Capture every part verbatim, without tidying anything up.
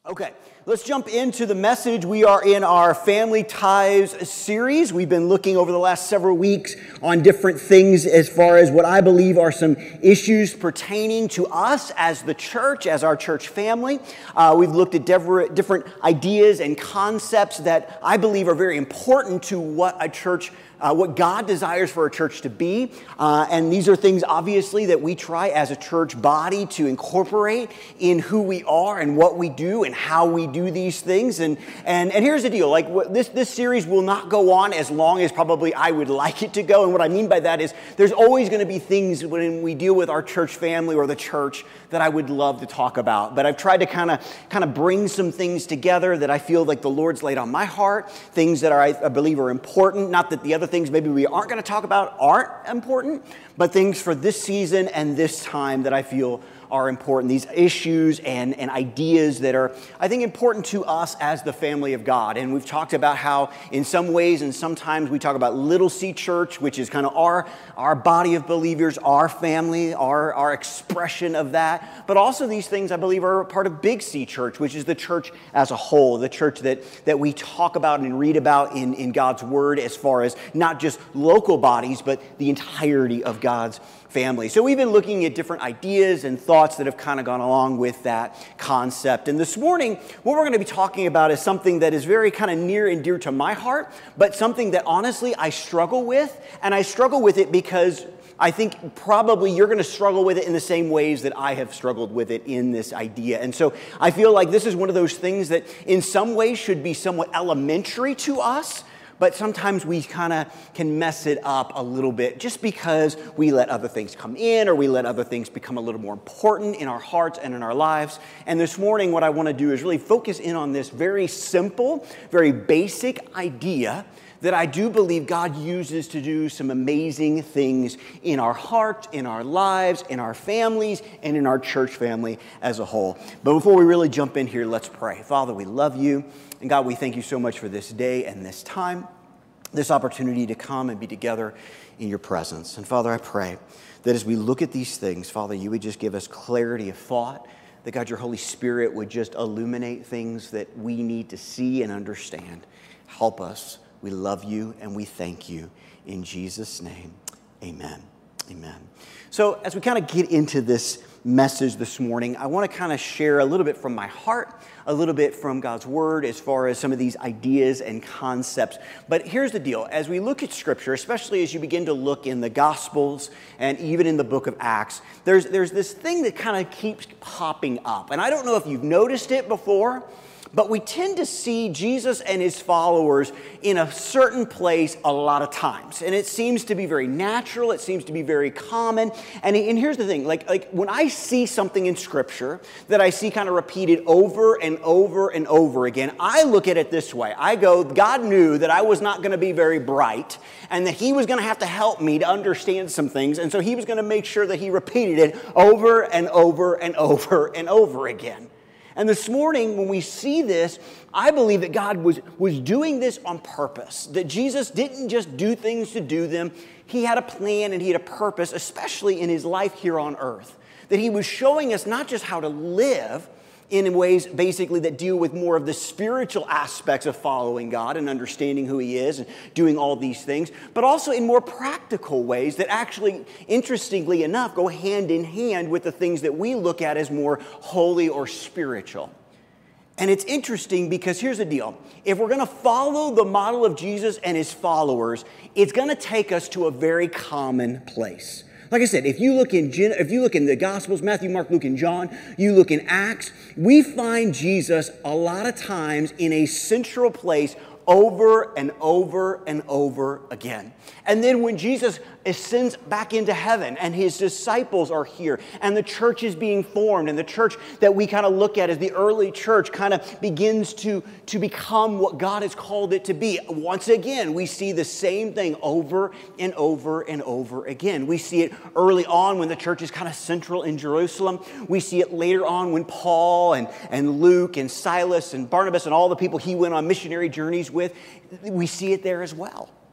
Okay, let's jump into the message. We are in our Family Ties series. We've been looking over the last several weeks on different things as far as what I believe are some issues pertaining to us as the church, as our church family. Uh, we've looked at diff- different ideas and concepts that I believe are very important to what a church Uh, what God desires for a church to be. Uh, and these are things, obviously, that we try as a church body to incorporate in who we are and what we do and how we do these things. And and, and here's the deal. Like what, this, this series will not go on as long as probably I would like it to go. And what I mean by that is there's always going to be things when we deal with our church family or the church that I would love to talk about. But I've tried to kind of kind of bring some things together that I feel like the Lord's laid on my heart, things that are, I, I believe are important. Not that the other things maybe we aren't going to talk about aren't important, but things for this season and this time that I feel are important. These issues and, and ideas that are, I think, important to us as the family of God. And we've talked about how in some ways and sometimes we talk about Little C Church, which is kind of our, our body of believers, our family, our, our expression of that. But also these things, I believe, are part of Big C Church, which is the church as a whole, the church that, that we talk about and read about in, in God's Word as far as not just local bodies, but the entirety of God's family. So we've been looking at different ideas and thoughts that have kind of gone along with that concept. And this morning, what we're going to be talking about is something that is very kind of near and dear to my heart, but something that honestly I struggle with. And I struggle with it because I think probably you're going to struggle with it in the same ways that I have struggled with it in this idea. And so I feel like this is one of those things that in some ways should be somewhat elementary to us, but sometimes we kind of can mess it up a little bit just because we let other things come in or we let other things become a little more important in our hearts and in our lives. And this morning, what I want to do is really focus in on this very simple, very basic idea that I do believe God uses to do some amazing things in our heart, in our lives, in our families, and in our church family as a whole. But before we really jump in here, let's pray. Father, we love you. And God, we thank you so much for this day and this time, this opportunity to come and be together in your presence. And Father, I pray that as we look at these things, Father, you would just give us clarity of thought, that God, your Holy Spirit would just illuminate things that we need to see and understand. Help us. We love you and we thank you. In Jesus' name, amen. Amen. So as we kind of get into this message this morning, I want to kind of share a little bit from my heart, a little bit from God's Word as far as some of these ideas and concepts. But here's the deal. As we look at Scripture, especially as you begin to look in the Gospels and even in the book of Acts, there's, there's this thing that kind of keeps popping up. And I don't know if you've noticed it before, but we tend to see Jesus and his followers in a certain place a lot of times. And it seems to be very natural. It seems to be very common. And, and here's the thing. Like, like when I see something in Scripture that I see kind of repeated over and over and over again, I look at it this way. I go, God knew that I was not going to be very bright and that he was going to have to help me to understand some things. And so he was going to make sure that he repeated it over and over and over and over again. And this morning, when we see this, I believe that God was, was doing this on purpose, that Jesus didn't just do things to do them. He had a plan and he had a purpose, especially in his life here on earth, that he was showing us not just how to live in ways basically that deal with more of the spiritual aspects of following God and understanding who he is and doing all these things, but also in more practical ways that actually, interestingly enough, go hand in hand with the things that we look at as more holy or spiritual. And it's interesting because here's the deal. If we're going to follow the model of Jesus and his followers, it's going to take us to a very common place. Like I said, if you look in if you look in the Gospels, Matthew, Mark, Luke, and John, you look in Acts, we find Jesus a lot of times in a central place over and over and over again. And then when Jesus ascends back into heaven and his disciples are here and the church is being formed and the church that we kind of look at as the early church kind of begins to, to become what God has called it to be. Once again, we see the same thing over and over and over again. We see it early on when the church is kind of central in Jerusalem. We see it later on when Paul and, and Luke and Silas and Barnabas and all the people he went on missionary journeys with, we see it there as well.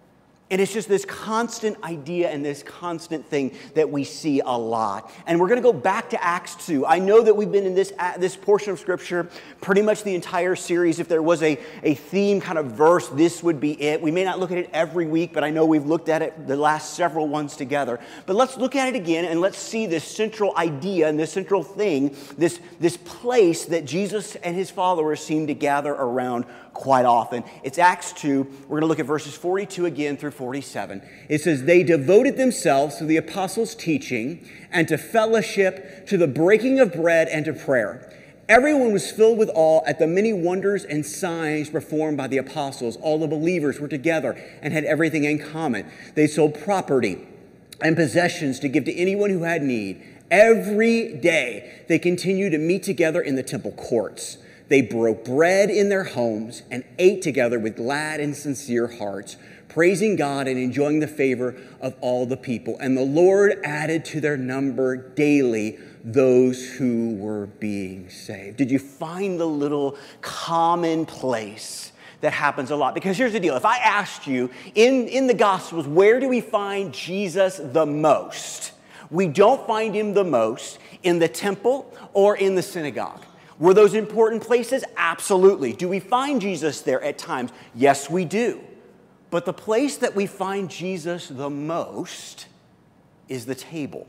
And it's just this constant idea and this constant thing that we see a lot. And we're going to go back to Acts two. I know that we've been in this, this portion of Scripture pretty much the entire series. If there was a, a theme kind of verse, this would be it. We may not look at it every week, but I know we've looked at it the last several ones together. But let's look at it again and let's see this central idea and this central thing, this, this place that Jesus and his followers seem to gather around quite often. It's Acts two. We're going to look at verses forty-two again through forty-seven. It says, "They devoted themselves to the apostles' teaching and to fellowship, to the breaking of bread and to prayer. Everyone was filled with awe at the many wonders and signs performed by the apostles. All the believers were together and had everything in common. They sold property and possessions to give to anyone who had need. Every day they continued to meet together in the temple courts. They broke bread in their homes and ate together with glad and sincere hearts, praising God and enjoying the favor of all the people. And the Lord added to their number daily those who were being saved." Did you find the little common place that happens a lot? Because here's the deal. If I asked you in, in the Gospels, where do we find Jesus the most? We don't find him the most in the temple or in the synagogue. Were those important places? Absolutely. Do we find Jesus there at times? Yes, we do. But the place that we find Jesus the most is the table.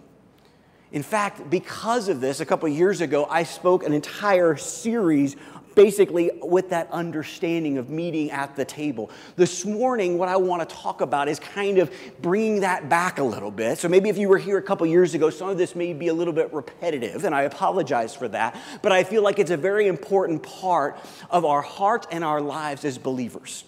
In fact, because of this, a couple of years ago, I spoke an entire series basically with that understanding of meeting at the table. This morning, what I want to talk about is kind of bringing that back a little bit. So maybe if you were here a couple years ago, some of this may be a little bit repetitive, and I apologize for that. But I feel like it's a very important part of our heart and our lives as believers.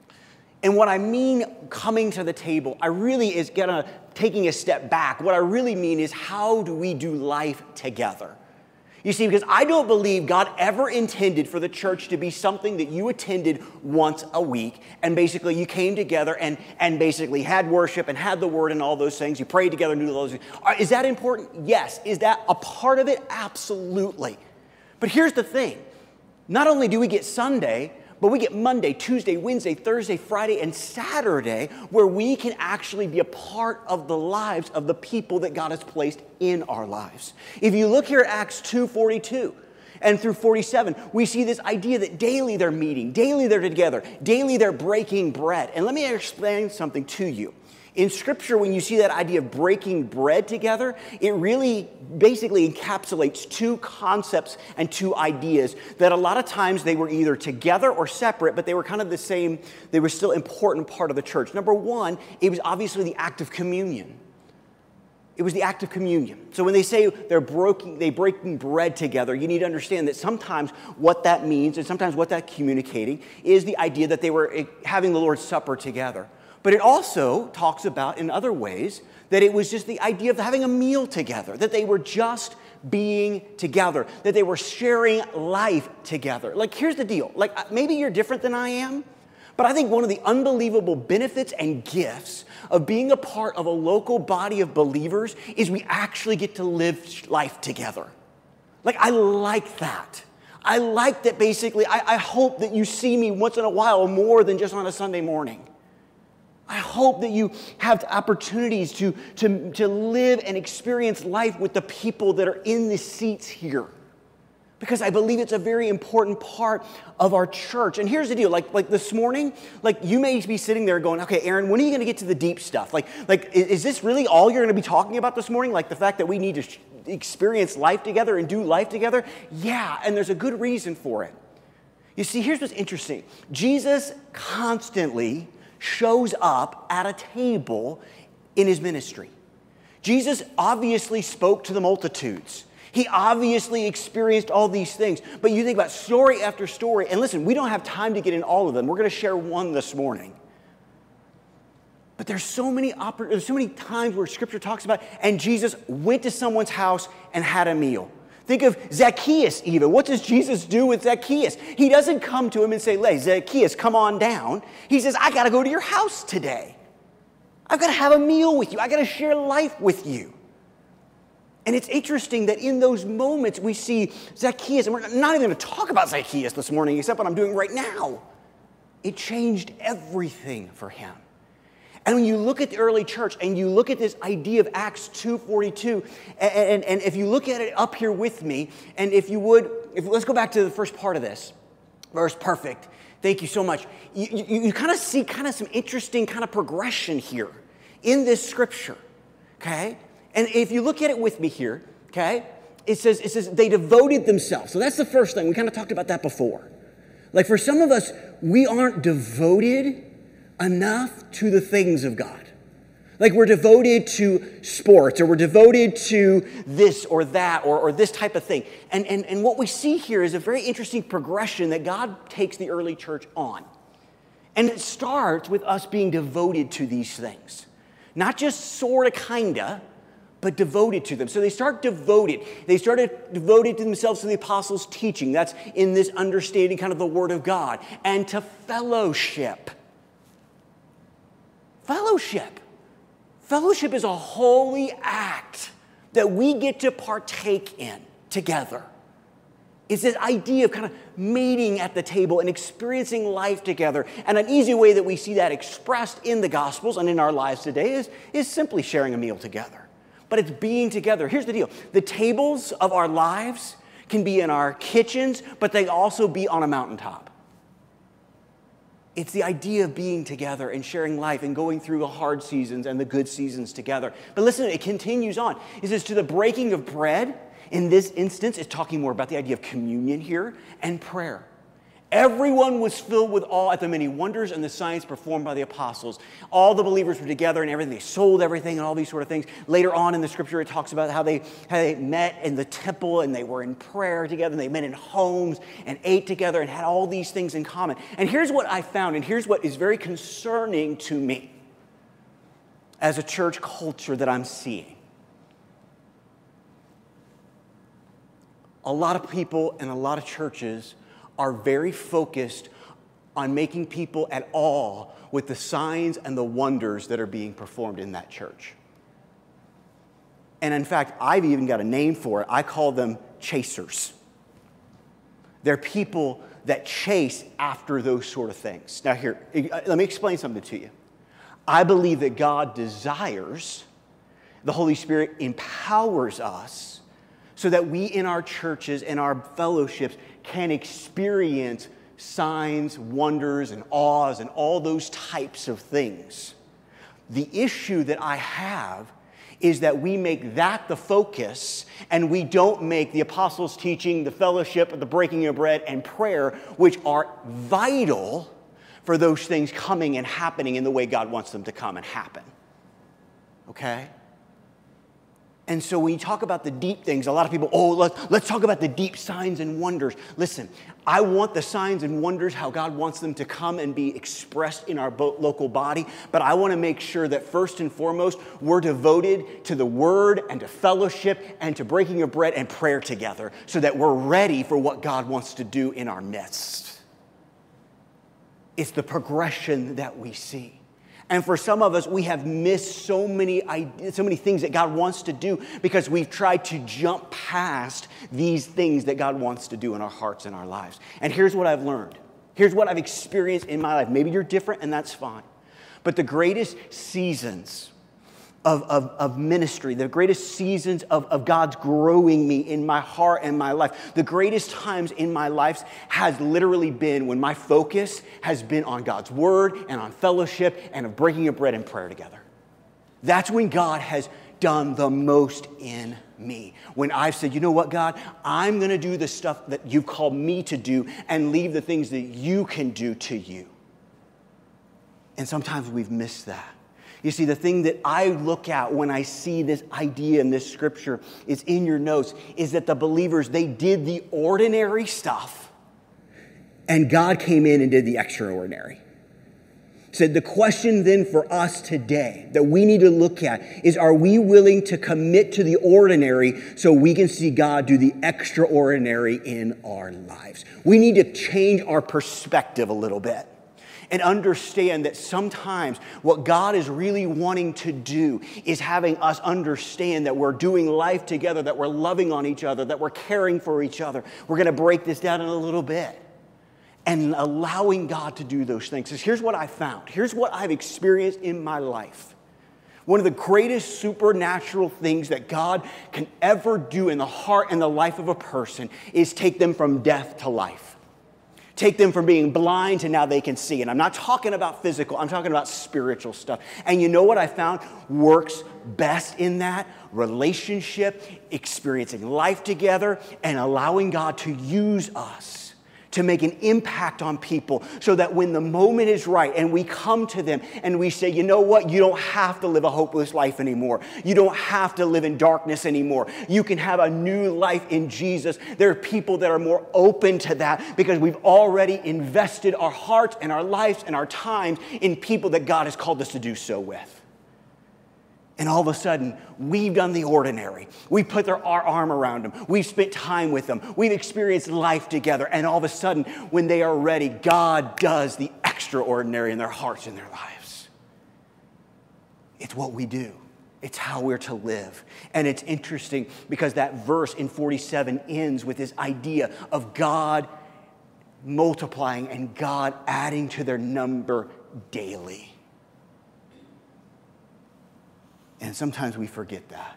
And what I mean coming to the table, I really is gonna taking a step back. What I really mean is, how do we do life together? You see, because I don't believe God ever intended for the church to be something that you attended once a week and basically you came together and, and basically had worship and had the word and all those things. You prayed together and do those things. Is that important? Yes. Is that a part of it? Absolutely. But here's the thing. Not only do we get Sunday, but we get Monday, Tuesday, Wednesday, Thursday, Friday, and Saturday, where we can actually be a part of the lives of the people that God has placed in our lives. If you look here at Acts two forty-two and through forty-seven, we see this idea that daily they're meeting, daily they're together, daily they're breaking bread. And let me explain something to you. In Scripture, when you see that idea of breaking bread together, it really basically encapsulates two concepts and two ideas that a lot of times they were either together or separate, but they were kind of the same, they were still an important part of the church. Number one, it was obviously the act of communion. It was the act of communion. So when they say they're breaking, they breaking bread together, you need to understand that sometimes what that means and sometimes what that's communicating is the idea that they were having the Lord's Supper together. But it also talks about, in other ways, that it was just the idea of having a meal together, that they were just being together, that they were sharing life together. Like, here's the deal. Like, maybe you're different than I am, but I think one of the unbelievable benefits and gifts of being a part of a local body of believers is we actually get to live life together. Like, I like that. I like that basically, I, I hope that you see me once in a while more than just on a Sunday morning. I hope that you have opportunities to, to, to live and experience life with the people that are in the seats here. Because I believe it's a very important part of our church. And here's the deal, like, like this morning, like you may be sitting there going, okay, Aaron, when are you going to get to the deep stuff? Like, like is, is this really all you're going to be talking about this morning? Like the fact that we need to sh- experience life together and do life together? Yeah, and there's a good reason for it. You see, here's what's interesting. Jesus constantly shows up at a table in his ministry. Jesus obviously spoke to the multitudes. He obviously experienced all these things. But you think about story after story, and listen, we don't have time to get in all of them. We're going to share one this morning. But there's so many oppor- there's so many times where Scripture talks about, and Jesus went to someone's house and had a meal. Think of Zacchaeus even. What does Jesus do with Zacchaeus? He doesn't come to him and say, hey, Zacchaeus, come on down. He says, I got to go to your house today. I've got to have a meal with you. I got to share life with you. And it's interesting that in those moments we see Zacchaeus, and we're not even going to talk about Zacchaeus this morning except what I'm doing right now. It changed everything for him. And when you look at the early church and you look at this idea of Acts two forty-two, and, and, and if you look at it up here with me, and if you would, if, let's go back to the first part of this. Verse perfect. Thank you so much. You, you, you kind of see kind of some interesting kind of progression here in this scripture, okay? And if you look at it with me here, okay, it says, it says they devoted themselves. So that's the first thing. We kind of talked about that before. Like for some of us, we aren't devoted enough to the things of God. Like we're devoted to sports, or we're devoted to this or that, or, or this type of thing. And, and, and what we see here is a very interesting progression that God takes the early church on. And it starts with us being devoted to these things. Not just sort of, kind of, but devoted to them. So they start devoted. They started devoted to themselves to the apostles' teaching. That's in this understanding kind of the Word of God. And to fellowship. Fellowship. Fellowship is a holy act that we get to partake in together. It's this idea of kind of meeting at the table and experiencing life together. And an easy way that we see that expressed in the Gospels and in our lives today is, is simply sharing a meal together. But it's being together. Here's the deal. The tables of our lives can be in our kitchens, but they also be on a mountaintop. It's the idea of being together and sharing life and going through the hard seasons and the good seasons together. But listen, it continues on. It says to the breaking of bread. In this instance, it's talking more about the idea of communion here and prayer. Everyone was filled with awe at the many wonders and the signs performed by the apostles. All the believers were together and everything. They sold everything and all these sort of things. Later on in the scripture, it talks about how they, how they met in the temple and they were in prayer together. And they met in homes and ate together and had all these things in common. And here's what I found, and here's what is very concerning to me as a church culture that I'm seeing. A lot of people and a lot of churches are very focused on making people at awe with the signs and the wonders that are being performed in that church. And in fact, I've even got a name for it. I call them chasers. They're people that chase after those sort of things. Now here, let me explain something to you. I believe that God desires, the Holy Spirit empowers us so that we in our churches and our fellowships can experience signs, wonders, and awes, and all those types of things. The issue that I have is that we make that the focus, and we don't make the apostles' teaching, the fellowship, the breaking of bread, and prayer, which are vital for those things coming and happening in the way God wants them to come and happen. Okay? And so when you talk about the deep things, a lot of people, oh, let's, let's talk about the deep signs and wonders. Listen, I want the signs and wonders, how God wants them to come and be expressed in our local body. But I want to make sure that first and foremost, we're devoted to the word and to fellowship and to breaking of bread and prayer together so that we're ready for what God wants to do in our midst. It's the progression that we see. And for some of us, we have missed so many ideas, so many things that God wants to do because we've tried to jump past these things that God wants to do in our hearts and our lives. And here's what I've learned. Here's what I've experienced in my life. Maybe you're different, and that's fine. But the greatest seasons of, of, of ministry, the greatest seasons of, of God's growing me in my heart and my life, the greatest times in my life has literally been when my focus has been on God's word and on fellowship and of breaking of bread and prayer together. That's when God has done the most in me. When I've said, you know what, God, I'm going to do the stuff that you've called me to do and leave the things that you can do to you. And sometimes we've missed that. You see, the thing that I look at when I see this idea in this scripture is in your notes, is that the believers, they did the ordinary stuff, and God came in and did the extraordinary. So the question then for us today that we need to look at is, are we willing to commit to the ordinary so we can see God do the extraordinary in our lives? We need to change our perspective a little bit and understand that sometimes what God is really wanting to do is having us understand that we're doing life together, that we're loving on each other, that we're caring for each other. We're going to break this down in a little bit. and allowing God to do those things. Because here's what I found. Here's what I've experienced in my life. One of the greatest supernatural things that God can ever do in the heart and the life of a person is take them from death to life. Take them from being blind to now they can see. And I'm not talking about physical, I'm talking about spiritual stuff. And you know what I found works best in that? Relationship, experiencing life together, and allowing God to use us to make an impact on people so that when the moment is right and we come to them and we say, you know what, you don't have to live a hopeless life anymore. You don't have to live in darkness anymore. You can have a new life in Jesus. There are people that are more open to that because we've already invested our hearts and our lives and our times in people that God has called us to do so with. And all of a sudden, we've done the ordinary. We've put their, our arm around them. We've spent time with them. We've experienced life together. And all of a sudden, when they are ready, God does the extraordinary in their hearts and their lives. It's what we do. It's how we're to live. And it's interesting because that verse in forty-seven ends with this idea of God multiplying and God adding to their number daily. And sometimes we forget that.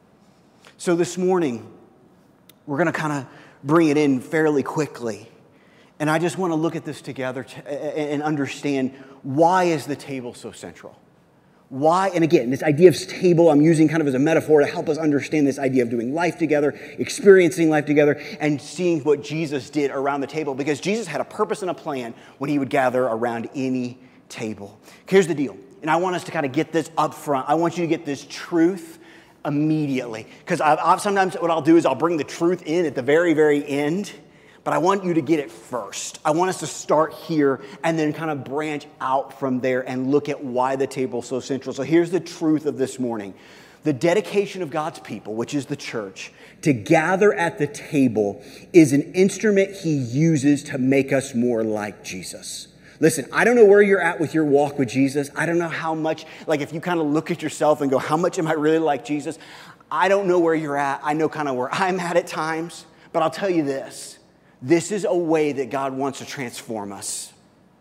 So this morning, we're going to kind of bring it in fairly quickly. And I just want to look at this together to, and understand, why is the table so central? Why? And again, this idea of table I'm using kind of as a metaphor to help us understand this idea of doing life together, experiencing life together, and seeing what Jesus did around the table. Because Jesus had a purpose and a plan when he would gather around any table. Here's the deal. And I want us to kind of get this up front. I want you to get this truth immediately. Because sometimes what I'll do is I'll bring the truth in at the very, very end. But I want you to get it first. I want us to start here and then kind of branch out from there and look at why the table is so central. So here's the truth of this morning. The dedication of God's people, which is the church, to gather at the table is an instrument he uses to make us more like Jesus. Listen, I don't know where you're at with your walk with Jesus. I don't know how much, like if you kind of look at yourself and go, how much am I really like Jesus? I don't know where you're at. I know kind of where I'm at at times. But I'll tell you this. This is a way that God wants to transform us.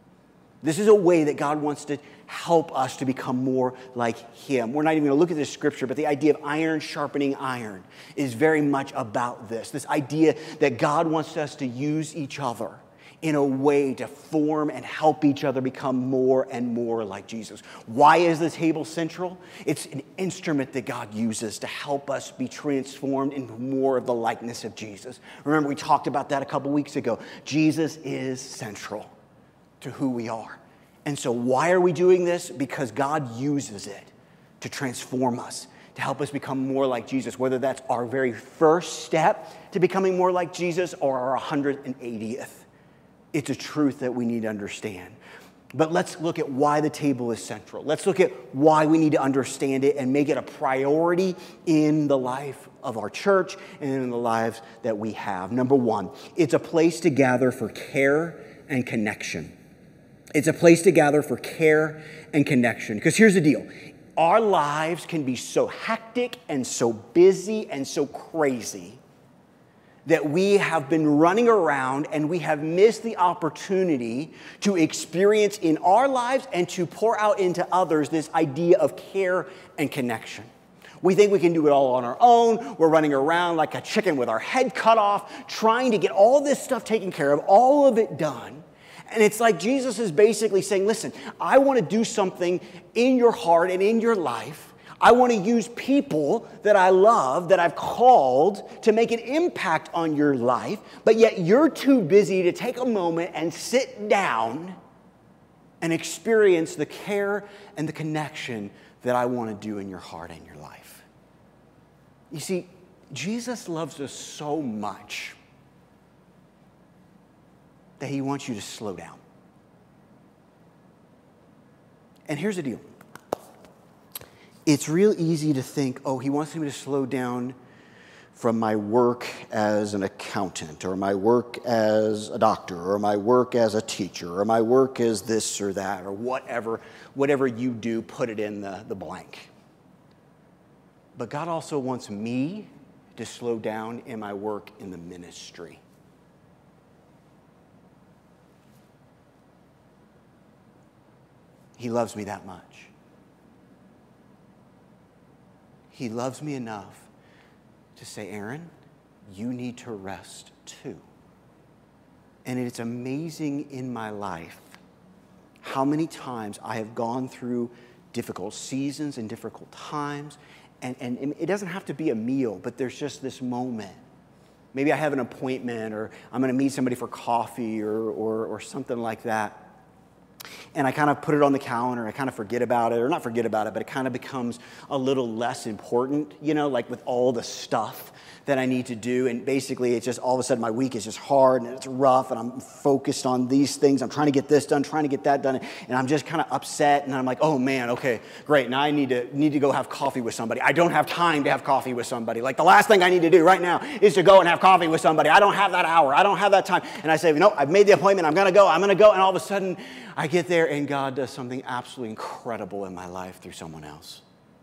This is a way that God wants to help us to become more like him. We're not even going to look at this scripture, but the idea of iron sharpening iron is very much about this. This idea that God wants us to use each other in a way to form and help each other become more and more like Jesus. Why is the table central? It's an instrument that God uses to help us be transformed into more of the likeness of Jesus. Remember, we talked about that a couple weeks ago. Jesus is central to who we are. And so why are we doing this? Because God uses it to transform us, to help us become more like Jesus, whether that's our very first step to becoming more like Jesus or our one hundred eightieth. It's a truth that we need to understand. But let's look at why the table is central. Let's look at why we need to understand it and make it a priority in the life of our church and in the lives that we have. Number one, it's a place to gather for care and connection. It's a place to gather for care and connection. Because here's the deal. Our lives can be so hectic and so busy and so crazy that we have been running around and we have missed the opportunity to experience in our lives and to pour out into others this idea of care and connection. We think we can do it all on our own. We're running around like a chicken with our head cut off, trying to get all this stuff taken care of, all of it done. And it's like Jesus is basically saying, listen, I want to do something in your heart and in your life. I want to use people that I love, that I've called to make an impact on your life, but yet you're too busy to take a moment and sit down and experience the care and the connection that I want to do in your heart and your life. You see, Jesus loves us so much that he wants you to slow down. And here's the deal. It's real easy to think, oh, he wants me to slow down from my work as an accountant, or my work as a doctor, or my work as a teacher, or my work as this or that, or whatever, whatever you do, put it in the, the blank. But God also wants me to slow down in my work in the ministry. He loves me that much. He loves me enough to say, Aaron, you need to rest too. And it's amazing in my life how many times I have gone through difficult seasons and difficult times. And, and, and it doesn't have to be a meal, but there's just this moment. Maybe I have an appointment, or I'm going to meet somebody for coffee or, or, or something like that. And I kind of put it on the calendar. I kind of forget about it, or not forget about it, but it kind of becomes a little less important, you know, like with all the stuff that I need to do. And basically, it's just all of a sudden my week is just hard and it's rough, and I'm focused on these things. I'm trying to get this done, trying to get that done. And I'm just kind of upset. And I'm like, oh man, okay, great. Now I need to need to go have coffee with somebody. I don't have time to have coffee with somebody. Like the last thing I need to do right now is to go and have coffee with somebody. I don't have that hour. I don't have that time. And I say, no, I've made the appointment. I'm going to go. I'm going to go. And all of a sudden I get there and God does something absolutely incredible in my life through someone else.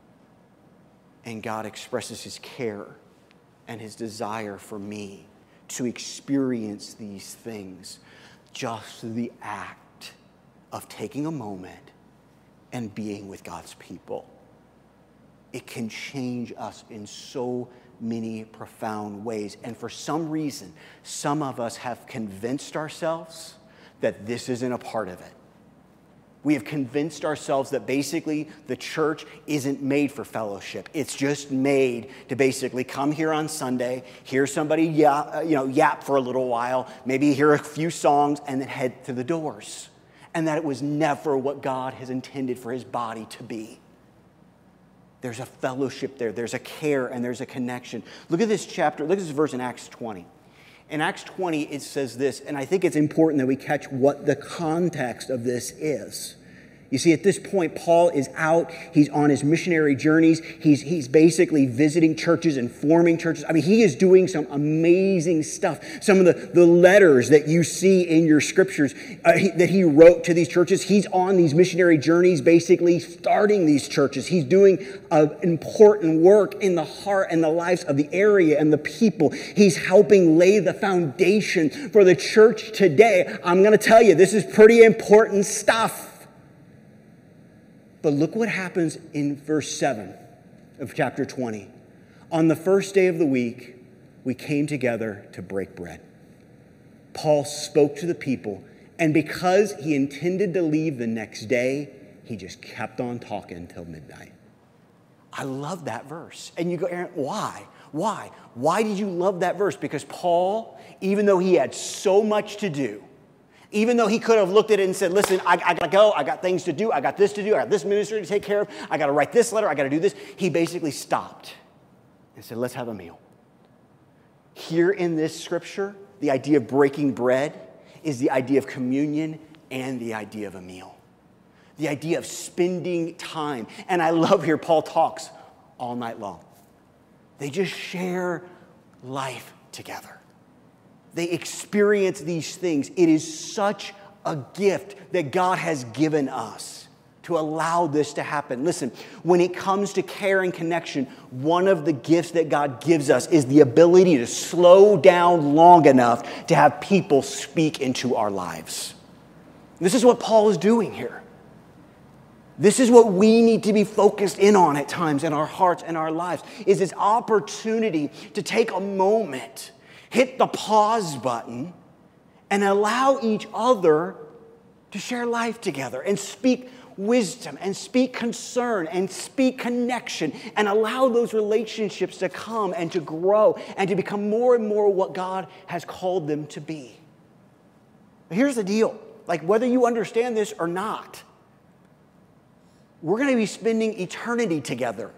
And God expresses his care and his desire for me to experience these things. Just the act of taking a moment and being with God's people. It can change us in so many profound ways. And for some reason, some of us have convinced ourselves that this isn't a part of it. We have convinced ourselves that basically the church isn't made for fellowship. It's just made to basically come here on Sunday, hear somebody yap, you know, yap for a little while, maybe hear a few songs, and then head to the doors. And that it was never what God has intended for his body to be. There's a fellowship there. There's a care and there's a connection. Look at this chapter. Look at this verse in Acts twenty. In Acts twenty, it says this, and I think it's important that we catch what the context of this is. You see, at this point, Paul is out. He's on his missionary journeys. He's, he's basically visiting churches and forming churches. I mean, he is doing some amazing stuff. Some of the, the letters that you see in your scriptures uh, he, that he wrote to these churches, he's on these missionary journeys, basically starting these churches. He's doing uh, important work in the heart and the lives of the area and the people. He's helping lay the foundation for the church today. I'm going to tell you, this is pretty important stuff. But look what happens in verse seven of chapter twenty. On the first day of the week, we came together to break bread. Paul spoke to the people, and because he intended to leave the next day, he just kept on talking till midnight. I love that verse. And you go, Aaron, why? Why? Why did you love that verse? Because Paul, even though he had so much to do, even though he could have looked at it and said, listen, I, I got to go. I got things to do. I got this to do. I got this ministry to take care of. I got to write this letter. I got to do this. He basically stopped and said, let's have a meal. Here in this scripture, the idea of breaking bread is the idea of communion and the idea of a meal. The idea of spending time. And I love here Paul talks all night long. They just share life together. They experience these things. It is such a gift that God has given us to allow this to happen. Listen, when it comes to care and connection, one of the gifts that God gives us is the ability to slow down long enough to have people speak into our lives. This is what Paul is doing here. This is what we need to be focused in on at times in our hearts and our lives, is this opportunity to take a moment, hit the pause button, and allow each other to share life together and speak wisdom and speak concern and speak connection and allow those relationships to come and to grow and to become more and more what God has called them to be. But here's the deal. Like, whether you understand this or not, we're going to be spending eternity together.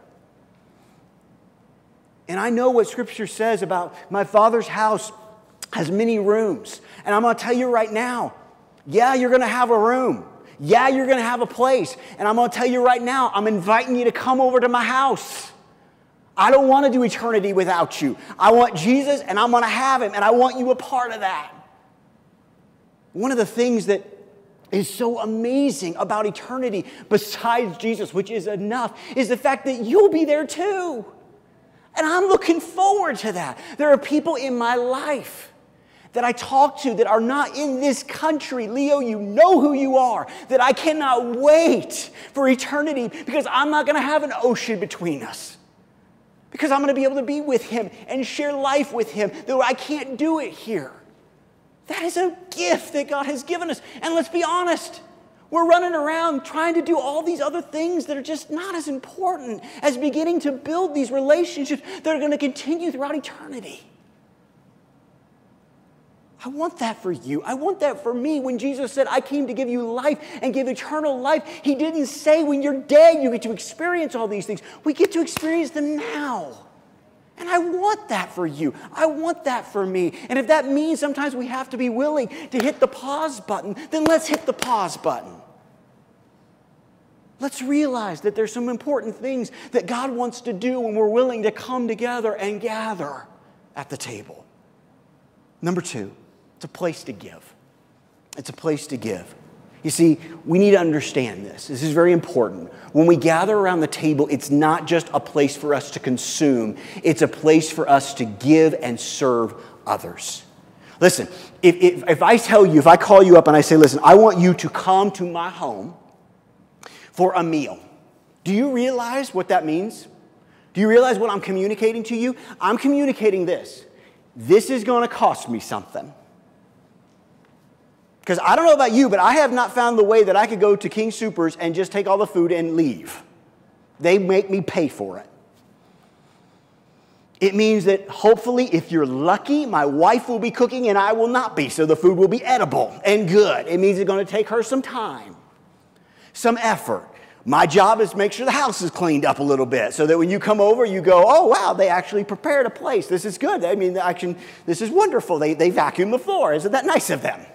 And I know what Scripture says about my Father's house has many rooms. And I'm going to tell you right now, yeah, you're going to have a room. Yeah, you're going to have a place. And I'm going to tell you right now, I'm inviting you to come over to my house. I don't want to do eternity without you. I want Jesus, and I'm going to have him, and I want you a part of that. One of the things that is so amazing about eternity, besides Jesus, which is enough, is the fact that you'll be there too. And I'm looking forward to that. There are people in my life that I talk to that are not in this country. Leo, you know who you are, that I cannot wait for eternity because I'm not going to have an ocean between us. Because I'm going to be able to be with him and share life with him, though I can't do it here. That is a gift that God has given us. And let's be honest, we're running around trying to do all these other things that are just not as important as beginning to build these relationships that are going to continue throughout eternity. I want that for you. I want that for me. When Jesus said, I came to give you life and give eternal life, he didn't say when you're dead you get to experience all these things. We get to experience them now. And I want that for you. I want that for me. And if that means sometimes we have to be willing to hit the pause button, then let's hit the pause button. Let's realize that there's some important things that God wants to do when we're willing to come together and gather at the table. Number two. It's a place to give. It's a place to give. You see, we need to understand this. This is very important. When we gather around the table, it's not just a place for us to consume. It's a place for us to give and serve others. Listen, if, if, if I tell you, if I call you up and I say, listen, I want you to come to my home for a meal. Do you realize what that means? Do you realize what I'm communicating to you? I'm communicating this. This is going to cost me something. Because I don't know about you, but I have not found the way that I could go to King Soopers and just take all the food and leave. They make me pay for it. It means that hopefully, if you're lucky, my wife will be cooking and I will not be, so the food will be edible and good. It means it's going to take her some time, some effort. My job is to make sure the house is cleaned up a little bit so that when you come over, you go, oh, wow, they actually prepared a place. This is good. I mean, I can, this is wonderful. They, they vacuum the floor. Isn't that nice of them?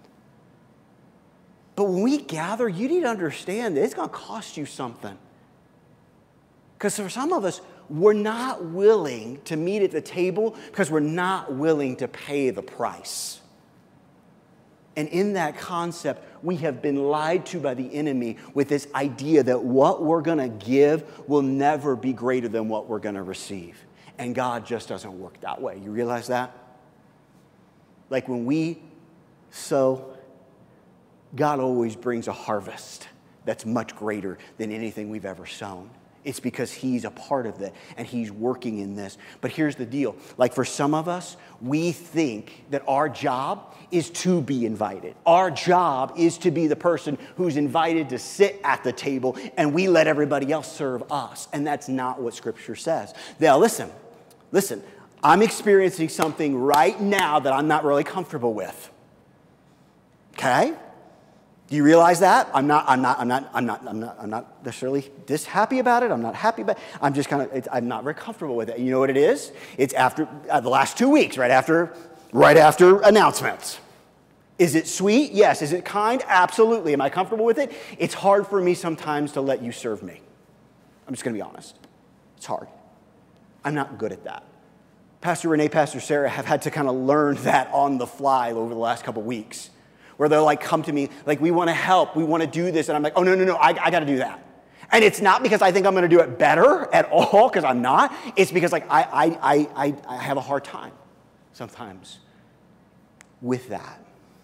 But when we gather, you need to understand that it's going to cost you something. Because for some of us, we're not willing to meet at the table because we're not willing to pay the price. And in that concept, we have been lied to by the enemy with this idea that what we're going to give will never be greater than what we're going to receive. And God just doesn't work that way. You realize that? Like when we sow, God always brings a harvest that's much greater than anything we've ever sown. It's because he's a part of it and he's working in this. But here's the deal. Like for some of us, we think that our job is to be invited. Our job is to be the person who's invited to sit at the table and we let everybody else serve us. And that's not what Scripture says. Now listen, listen, I'm experiencing something right now that I'm not really comfortable with. Okay? Do you realize that? I'm not, I'm not, I'm not, I'm not, I'm not, I'm not necessarily this happy about it. I'm not happy about it. I'm just kind of, I'm not very comfortable with it. You know what it is? It's after uh, the last two weeks, right after, right after announcements. Is it sweet? Yes. Is it kind? Absolutely. Am I comfortable with it? It's hard for me sometimes to let you serve me. I'm just going to be honest. It's hard. I'm not good at that. Pastor Renee, Pastor Sarah have had to kind of learn that on the fly over the last couple weeks. Where they'll like come to me, like, we want to help, we want to do this. And I'm like, oh, no, no, no, I, I got to do that. And it's not because I think I'm going to do it better at all, because I'm not. It's because like I, I, I, I have a hard time sometimes with that.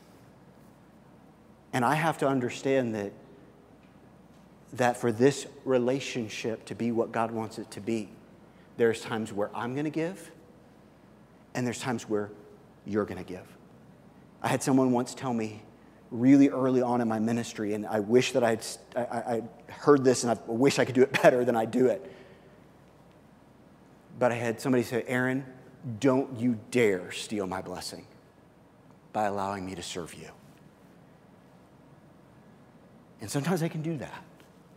And I have to understand that, that for this relationship to be what God wants it to be, there's times where I'm going to give, and there's times where you're going to give. I had someone once tell me really early on in my ministry, and I wish that I'd, I, I heard this, and I wish I could do it better than I do it. But I had somebody say, Aaron, don't you dare steal my blessing by allowing me to serve you. And sometimes I can do that.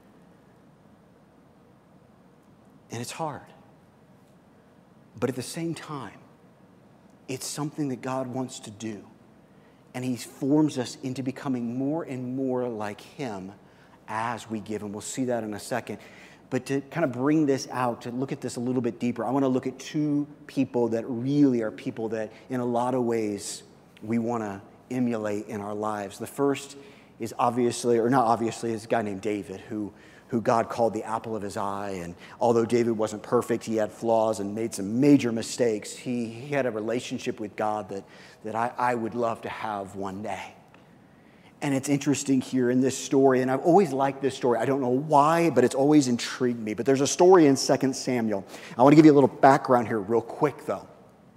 And it's hard. But at the same time, it's something that God wants to do. And he forms us into becoming more and more like him as we give. And we'll see that in a second. But to kind of bring this out, to look at this a little bit deeper, I want to look at two people that really are people that in a lot of ways we want to emulate in our lives. The first is obviously, or not obviously, is a guy named David, who who God called the apple of his eye. And although David wasn't perfect, he had flaws and made some major mistakes. He, he had a relationship with God that, that I, I would love to have one day. And it's interesting here in this story, and I've always liked this story. I don't know why, but it's always intrigued me. But there's a story in Second Samuel. I want to give you a little background here real quick, though.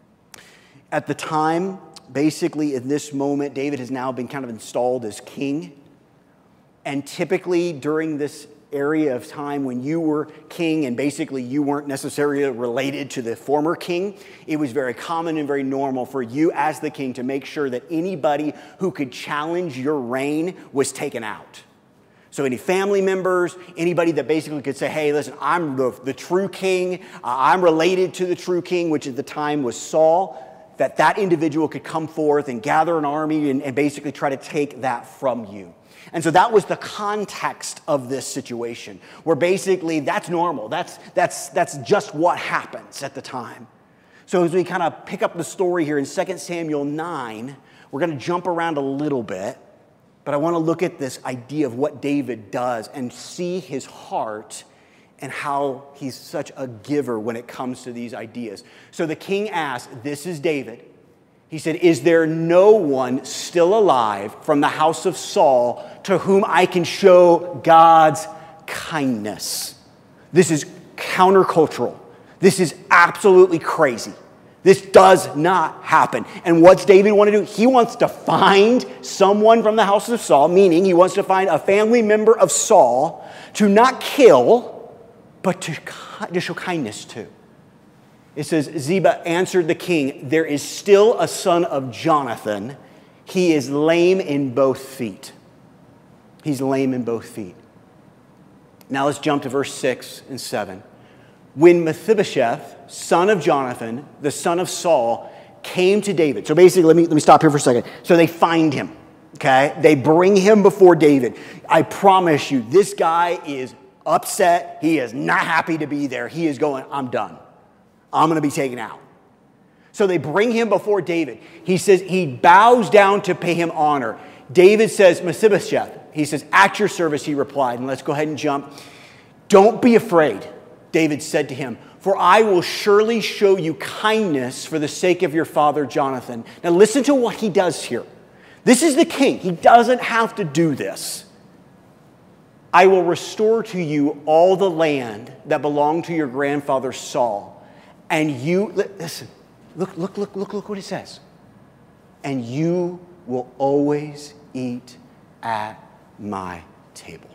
At the time, basically in this moment, David has now been kind of installed as king. And typically during this area of time when you were king and basically you weren't necessarily related to the former king, it was very common and very normal for you as the king to make sure that anybody who could challenge your reign was taken out. So any family members, anybody that basically could say, hey, listen, I'm the, the true king, uh, I'm related to the true king, which at the time was Saul, that that individual could come forth and gather an army and, and basically try to take that from you. And so that was the context of this situation, where basically that's normal. That's, that's, that's just what happens at the time. So as we kind of pick up the story here in Second Samuel nine, we're going to jump around a little bit, but I want to look at this idea of what David does and see his heart and how he's such a giver when it comes to these ideas. So the king asked, this is David. He said, is there no one still alive from the house of Saul to whom I can show God's kindness? This is countercultural. This is absolutely crazy. This does not happen. And what's David want to do? He wants to find someone from the house of Saul, meaning he wants to find a family member of Saul to not kill, but to, to show kindness to. It says, Ziba answered the king, there is still a son of Jonathan. He is lame in both feet. He's lame in both feet. Now let's jump to verse six and seven. When Mephibosheth, son of Jonathan, the son of Saul, came to David. So basically, let me, let me stop here for a second. So they find him, okay? They bring him before David. I promise you, this guy is upset. He is not happy to be there. He is going, I'm done. I'm going to be taken out. So they bring him before David. He says, he bows down to pay him honor. David says, Mephibosheth, he says, at your service, he replied. And let's go ahead and jump. Don't be afraid, David said to him, for I will surely show you kindness for the sake of your father Jonathan. Now listen to what he does here. This is the king. He doesn't have to do this. I will restore to you all the land that belonged to your grandfather Saul. And you, listen, look, look, look, look, look what it says. And you will always eat at my table.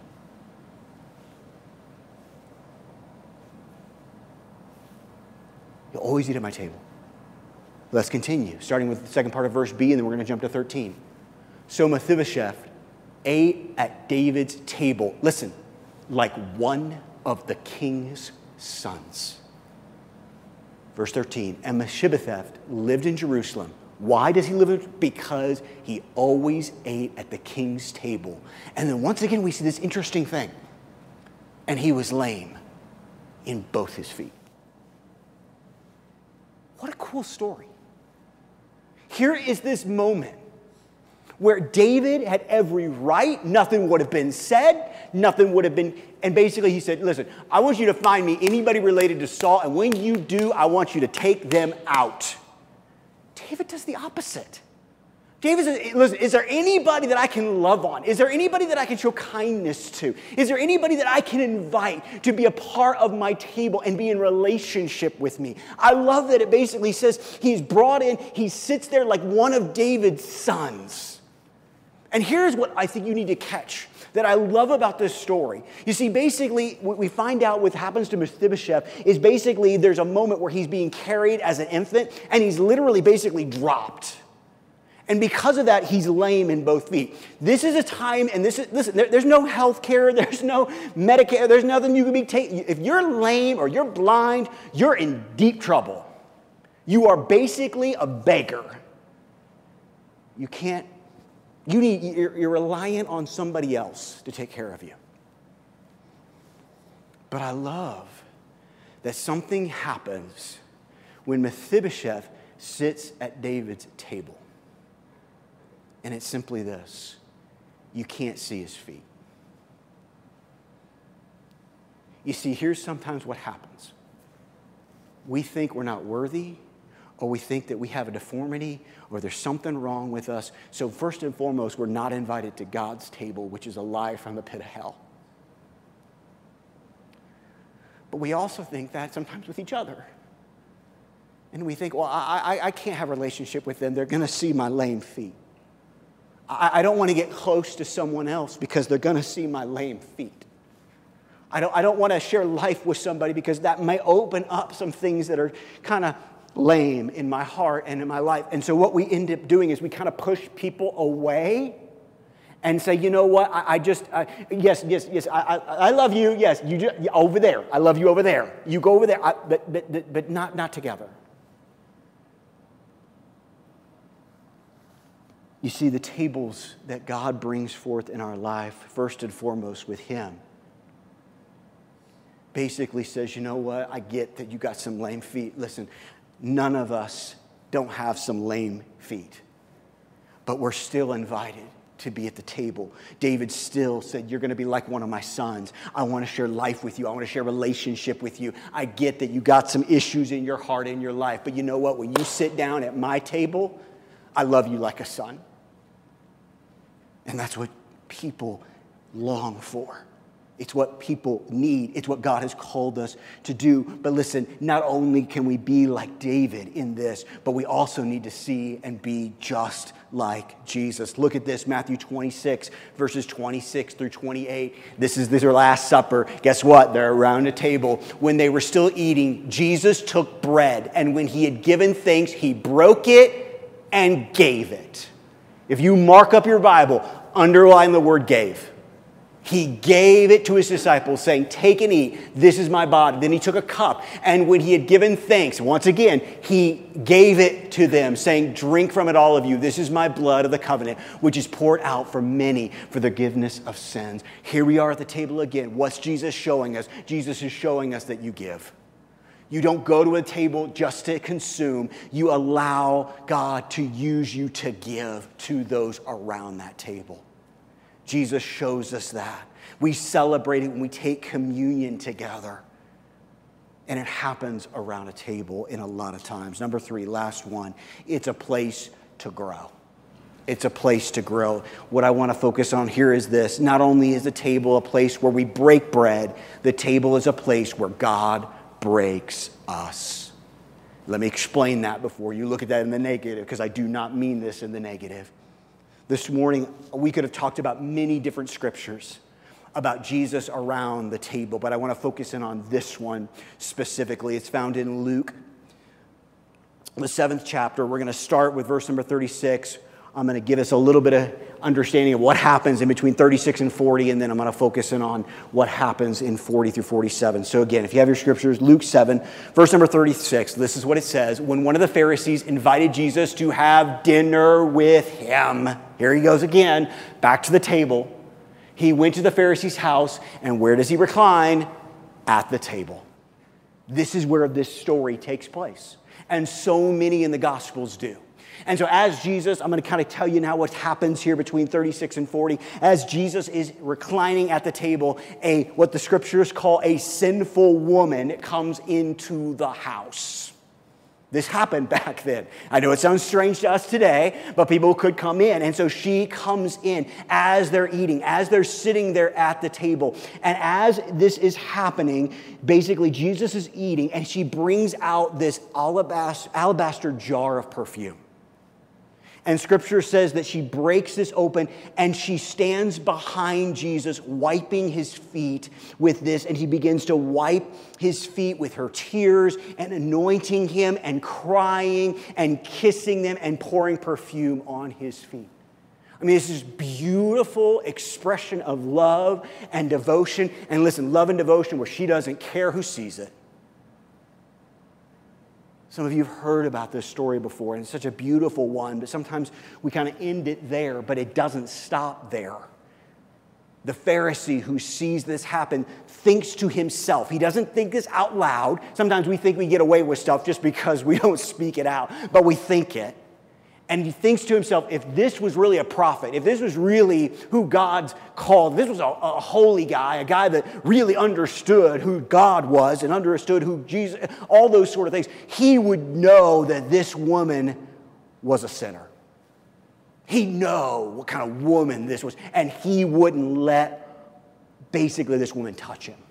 You'll always eat at my table. Let's continue, starting with the second part of verse B, and then we're going to jump to thirteen. So Mephibosheth ate at David's table, listen, like one of the king's sons. Verse thirteen, and Mephibosheth lived in Jerusalem. Why does he live in? Because he always ate at the king's table. And then once again, we see this interesting thing. And he was lame in both his feet. What a cool story. Here is this moment where David had every right, nothing would have been said, nothing would have been, and basically he said, listen, I want you to find me anybody related to Saul, and when you do, I want you to take them out. David does the opposite. David says, listen, is there anybody that I can love on? Is there anybody that I can show kindness to? Is there anybody that I can invite to be a part of my table and be in relationship with me? I love that it basically says he's brought in, he sits there like one of David's sons. And here's what I think you need to catch that I love about this story. You see, basically, what we find out what happens to Mephibosheth is basically there's a moment where he's being carried as an infant, and he's literally basically dropped. And because of that, he's lame in both feet. This is a time, and this is, listen, there, there's no health care, there's no Medicare, there's nothing you can be taking. If you're lame or you're blind, you're in deep trouble. You are basically a beggar. You can't You need, you're, you're reliant on somebody else to take care of you. But I love that something happens when Mephibosheth sits at David's table. And it's simply this. You can't see his feet. You see, here's sometimes what happens. We think we're not worthy, or we think that we have a deformity, or there's something wrong with us. So first and foremost, we're not invited to God's table, which is a lie from the pit of hell. But we also think that sometimes with each other. And we think, well, I, I, I can't have a relationship with them. They're going to see my lame feet. I, I don't want to get close to someone else because they're going to see my lame feet. I don't, I don't want to share life with somebody because that might open up some things that are kind of lame in my heart and in my life. And so what we end up doing is we kind of push people away and say, you know what, I, I just, I, yes, yes, yes, I, I, I love you, yes, you just, over there. I love you over there. You go over there, I, but, but, but not, not together. You see, the tables that God brings forth in our life, first and foremost with Him, basically says, you know what, I get that you got some lame feet. Listen, none of us don't have some lame feet, but we're still invited to be at the table. David still said, you're going to be like one of my sons. I want to share life with you. I want to share relationship with you. I get that you got some issues in your heart, in your life, but you know what, when you sit down at my table, I love you like a son. And that's what people long for. It's what people need. It's what God has called us to do. But listen, not only can we be like David in this, but we also need to see and be just like Jesus. Look at this, Matthew twenty-six, verses twenty-six through twenty-eight. This is their Last Supper. Guess what? They're around a table. When they were still eating, Jesus took bread, and when he had given thanks, he broke it and gave it. If you mark up your Bible, underline the word gave. He gave it to his disciples, saying, take and eat. This is my body. Then he took a cup, and when he had given thanks, once again, he gave it to them, saying, drink from it, all of you. This is my blood of the covenant, which is poured out for many for the forgiveness of sins. Here we are at the table again. What's Jesus showing us? Jesus is showing us that you give. You don't go to a table just to consume. You allow God to use you to give to those around that table. Jesus shows us that. We celebrate it when we take communion together. And it happens around a table in a lot of times. Number three, last one. It's a place to grow. It's a place to grow. What I want to focus on here is this. Not only is the table a place where we break bread, the table is a place where God breaks us. Let me explain that before you look at that in the negative, because I do not mean this in the negative. This morning, we could have talked about many different scriptures about Jesus around the table, but I want to focus in on this one specifically. It's found in Luke, the seventh chapter. We're going to start with verse number thirty-six. I'm going to give us a little bit of understanding of what happens in between thirty-six and forty, and then I'm going to focus in on what happens in forty through forty-seven. So again, if you have your scriptures, Luke seven, verse number thirty-six, this is what it says. When one of the Pharisees invited Jesus to have dinner with him, here he goes again, back to the table. He went to the Pharisee's house, and where does he recline? At the table. This is where this story takes place, and so many in the Gospels do. And so as Jesus, I'm going to kind of tell you now what happens here between thirty-six and forty. As Jesus is reclining at the table, a what the scriptures call a sinful woman comes into the house. This happened back then. I know it sounds strange to us today, but people could come in. And so she comes in as they're eating, as they're sitting there at the table. And as this is happening, basically Jesus is eating, and she brings out this alabaster, alabaster jar of perfume. And scripture says that she breaks this open and she stands behind Jesus, wiping his feet with this. And he begins to wipe his feet with her tears and anointing him and crying and kissing them and pouring perfume on his feet. I mean, this is beautiful expression of love and devotion. And listen, love and devotion where she doesn't care who sees it. Some of you have heard about this story before, and it's such a beautiful one, but sometimes we kind of end it there, but it doesn't stop there. The Pharisee who sees this happen thinks to himself. He doesn't think this out loud. Sometimes we think we get away with stuff just because we don't speak it out, but we think it. And he thinks to himself, if this was really a prophet, if this was really who God's called, this was a, a holy guy, a guy that really understood who God was and understood who Jesus, all those sort of things, he would know that this woman was a sinner. He'd know what kind of woman this was, and he wouldn't let basically this woman touch him.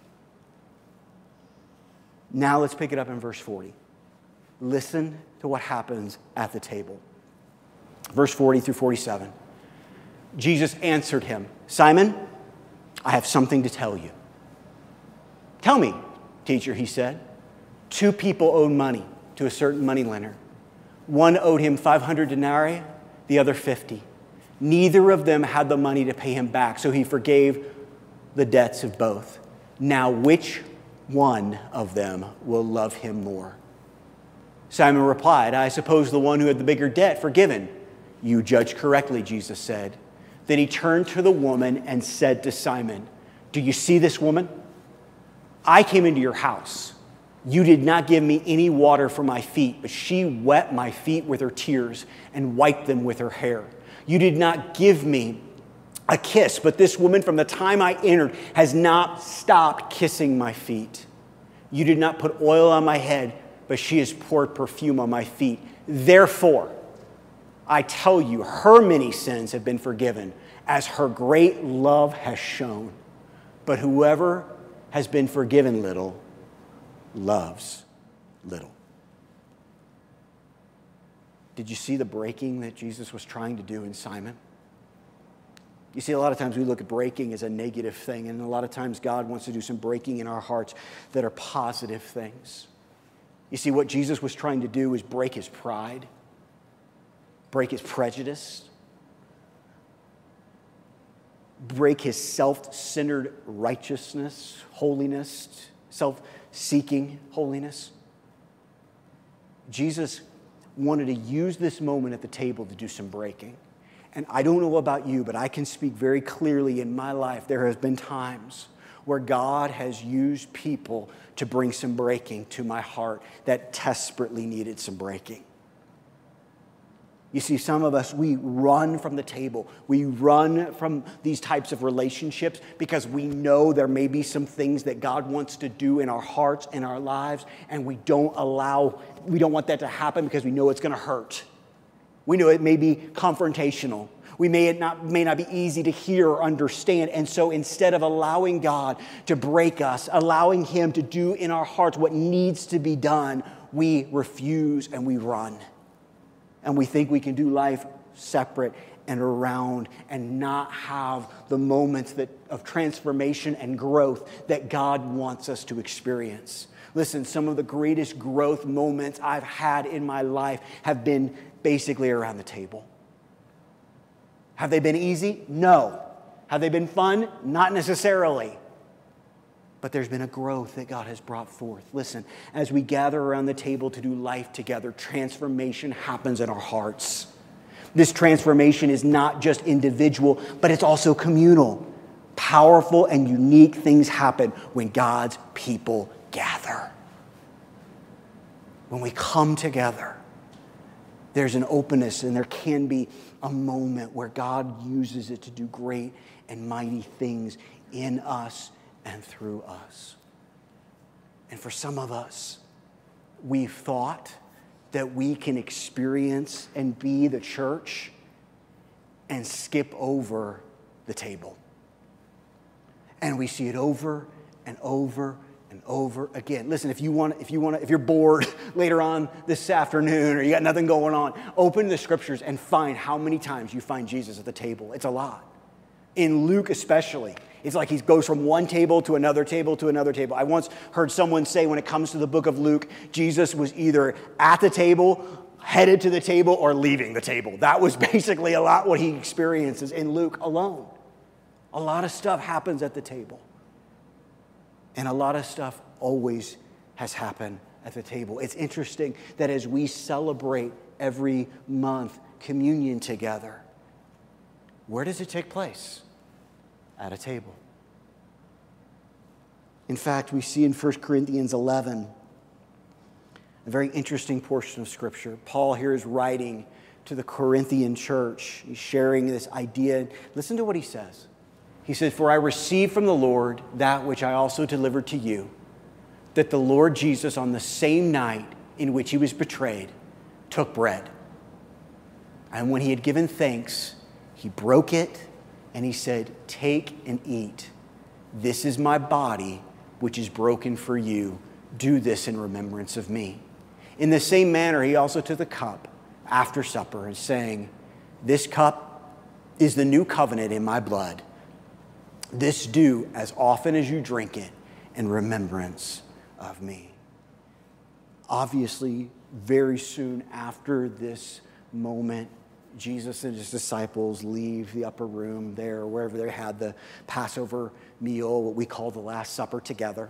Now let's pick it up in verse forty. Listen to what happens at the table. Verse forty through forty-seven. Jesus answered him, Simon, I have something to tell you. Tell me, teacher, he said. Two people owed money to a certain moneylender. One owed him five hundred denarii, the other fifty. Neither of them had the money to pay him back, so he forgave the debts of both. Now, which one of them will love him more? Simon replied, I suppose the one who had the bigger debt forgiven. You judge correctly, Jesus said. Then he turned to the woman and said to Simon, do you see this woman? I came into your house. You did not give me any water for my feet, but she wet my feet with her tears and wiped them with her hair. You did not give me a kiss, but this woman from the time I entered has not stopped kissing my feet. You did not put oil on my head, but she has poured perfume on my feet. Therefore, I tell you, her many sins have been forgiven, as her great love has shown. But whoever has been forgiven little, loves little. Did you see the breaking that Jesus was trying to do in Simon? You see, a lot of times we look at breaking as a negative thing, and a lot of times God wants to do some breaking in our hearts that are positive things. You see, what Jesus was trying to do is break his pride, break his prejudice, break his self-centered righteousness, holiness, self-seeking holiness. Jesus wanted to use this moment at the table to do some breaking. And I don't know about you, but I can speak very clearly in my life. There has been times where God has used people to bring some breaking to my heart that desperately needed some breaking. You see, some of us, we run from the table. We run from these types of relationships because we know there may be some things that God wants to do in our hearts and our lives, and we don't allow, we don't want that to happen because we know it's going to hurt. We know it may be confrontational. We may it not may not be easy to hear or understand. And so instead of allowing God to break us, allowing him to do in our hearts what needs to be done, we refuse and we run. And we think we can do life separate and around and not have the moments that, of transformation and growth that God wants us to experience. Listen, some of the greatest growth moments I've had in my life have been basically around the table. Have they been easy? No. Have they been fun? Not necessarily. But there's been a growth that God has brought forth. Listen, as we gather around the table to do life together, transformation happens in our hearts. This transformation is not just individual, but it's also communal. Powerful and unique things happen when God's people gather. When we come together, there's an openness and there can be a moment where God uses it to do great and mighty things in us and through us. And for some of us, we've thought that we can experience and be the church and skip over the table. And we see it over and over and over again. Listen, if you want, if you want, if you're bored later on this afternoon or you got nothing going on, open the scriptures and find how many times you find Jesus at the table. It's a lot. In Luke especially, it's like he goes from one table to another table to another table. I once heard someone say when it comes to the book of Luke, Jesus was either at the table, headed to the table, or leaving the table. That was basically a lot what he experiences in Luke alone. A lot of stuff happens at the table. And a lot of stuff always has happened at the table. It's interesting that as we celebrate every month communion together, where does it take place? At a table. In fact, we see in First Corinthians eleven, a very interesting portion of Scripture. Paul here is writing to the Corinthian church. He's sharing this idea. Listen to what he says. He says, "For I received from the Lord that which I also delivered to you, that the Lord Jesus, on the same night in which he was betrayed, took bread. And when he had given thanks, he broke it, and he said, 'Take and eat. This is my body, which is broken for you. Do this in remembrance of me.' In the same manner, he also took the cup after supper, and saying, 'This cup is the new covenant in my blood. This do as often as you drink it in remembrance of me.'" Obviously, very soon after this moment, Jesus and his disciples leave the upper room there, wherever they had the Passover meal, what we call the Last Supper, together.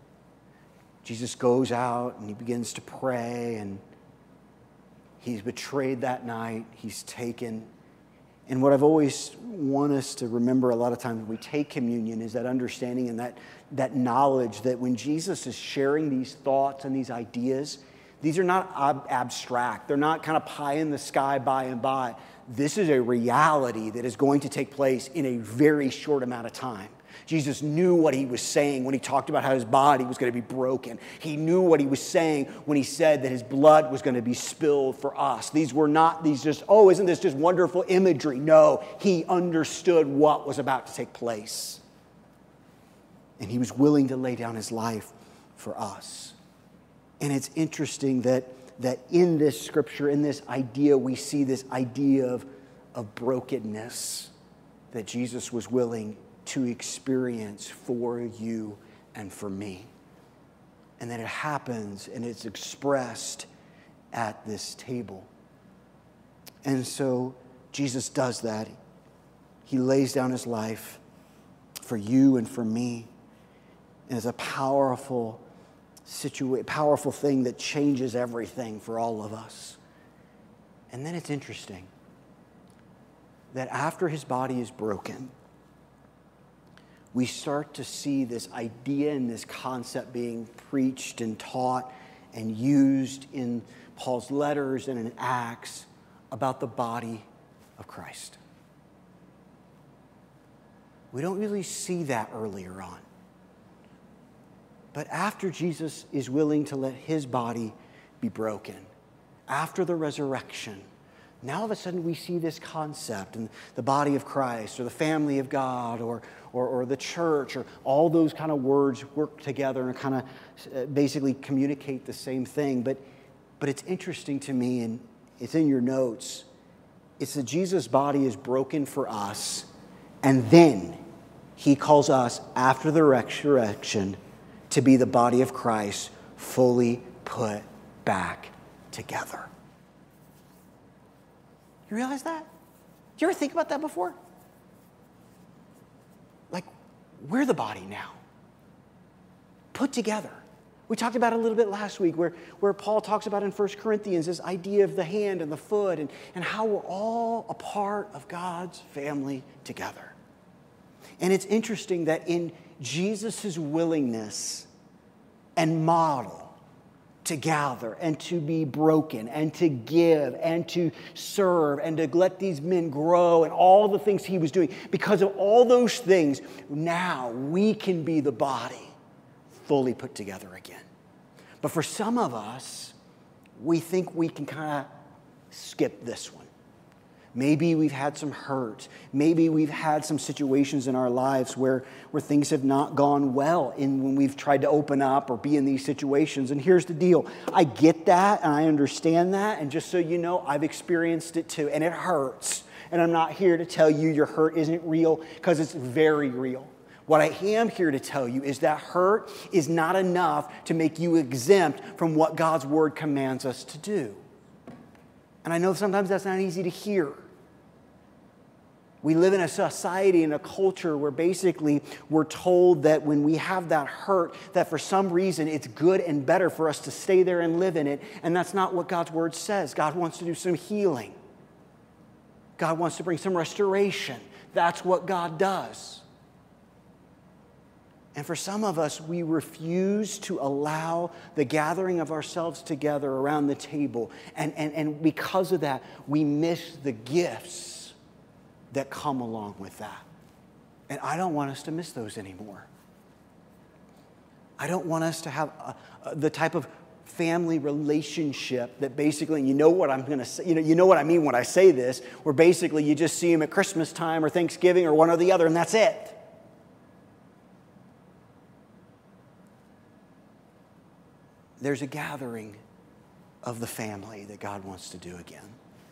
Jesus goes out and he begins to pray, and he's betrayed that night. He's taken. And what I've always want us to remember a lot of times when we take communion is that understanding and that, that knowledge that when Jesus is sharing these thoughts and these ideas, these are not ab- abstract. They're not kind of pie in the sky by and by. This is a reality that is going to take place in a very short amount of time. Jesus knew what he was saying when he talked about how his body was going to be broken. He knew what he was saying when he said that his blood was going to be spilled for us. These were not these just, oh, isn't this just wonderful imagery? No, he understood what was about to take place. And he was willing to lay down his life for us. And it's interesting that, that in this scripture, in this idea, we see this idea of, of brokenness that Jesus was willing to experience for you and for me. And that it happens and it's expressed at this table. And so Jesus does that. He lays down his life for you and for me. And it's a powerful situa- powerful thing that changes everything for all of us. And then it's interesting that after his body is broken, we start to see this idea and this concept being preached and taught and used in Paul's letters and in Acts about the body of Christ. We don't really see that earlier on. But after Jesus is willing to let his body be broken, after the resurrection, now all of a sudden we see this concept and the body of Christ or the family of God or, or, or the church, or all those kind of words work together and kind of basically communicate the same thing. But, but it's interesting to me, and it's in your notes, it's that Jesus' body is broken for us, and then he calls us after the resurrection to be the body of Christ fully put back together. You realize that? Did you ever think about that before? Like, we're the body now, put together. We talked about it a little bit last week where, where Paul talks about in First Corinthians this idea of the hand and the foot and, and how we're all a part of God's family together. And it's interesting that in Jesus' willingness and model to gather and to be broken and to give and to serve and to let these men grow and all the things he was doing, because of all those things, now we can be the body fully put together again. But for some of us, we think we can kind of skip this one. Maybe we've had some hurt. Maybe we've had some situations in our lives where, where things have not gone well in when we've tried to open up or be in these situations. And here's the deal. I get that and I understand that. And just so you know, I've experienced it too. And it hurts. And I'm not here to tell you your hurt isn't real, because it's very real. What I am here to tell you is that hurt is not enough to make you exempt from what God's word commands us to do. And I know sometimes that's not easy to hear. We live in a society and a culture where basically we're told that when we have that hurt, that for some reason it's good and better for us to stay there and live in it. And that's not what God's word says. God wants to do some healing. God wants to bring some restoration. That's what God does. And for some of us, we refuse to allow the gathering of ourselves together around the table. And, and, and because of that, we miss the gifts that come along with that. And I don't want us to miss those anymore. I don't want us to have a, a, the type of family relationship that basically, and you know what I'm going to say, you know, you know what I mean when I say this, where basically you just see them at Christmas time or Thanksgiving or one or the other, and that's it. There's a gathering of the family that God wants to do again.